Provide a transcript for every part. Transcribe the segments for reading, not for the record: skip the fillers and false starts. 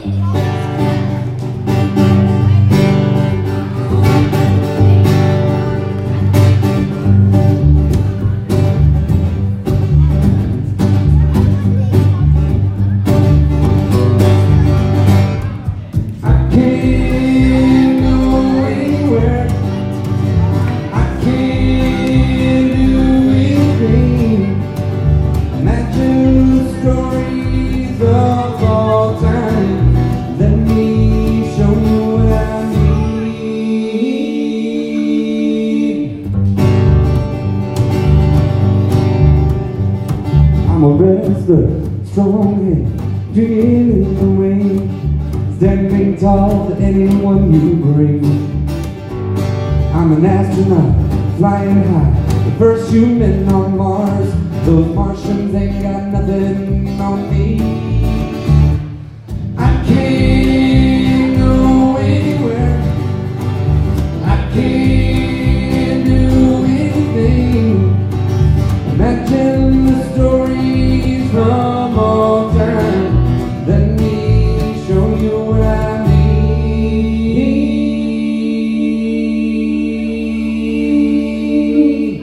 I'm a wrestler, strong and dreaming in the rain, standing tall to anyone you bring. I'm an astronaut, flying high, the first human on Mars. Those Martians ain't got nothing on me. I can't go anywhere, I can't do anything. Imagine the stories from all time. Let me show you what I mean.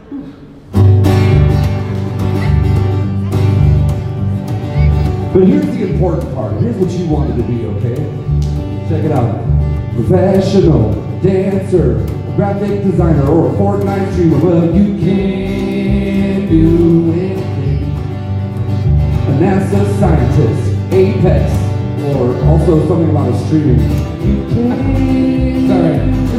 But here's the important part. Here's what you wanted to be, okay? Check it out. Professional dancer, graphic designer, or a Fortnite streamer. Well, you can do anything. A NASA scientist, Apex, or also something about a streaming. You can. Sorry.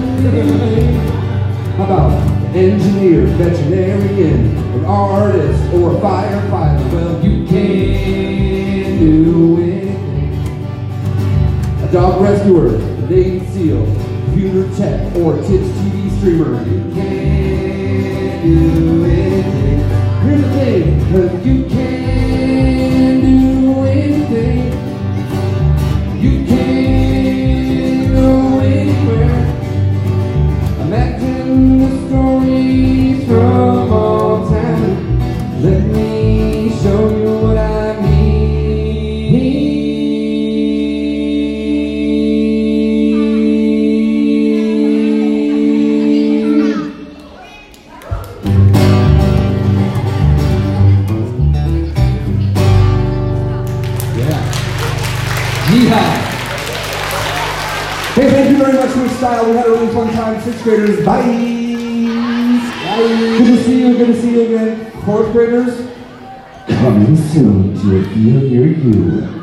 How about an engineer, veterinarian, an artist, or a firefighter? Well, you can do anything. A dog rescuer, a Navy SEAL, computer tech, or a kids TV streamer. You can do anything. Here's the thing, 'cause you can do anything. You can go anywhere. Imagine the stories from all time. Let me show you what I mean. Yeehaw! Hey, thank you very much for style. We had a really fun time. 6th graders, bye! Bye! Good to see you, good to see you again. 4th graders, coming soon to a theater near you.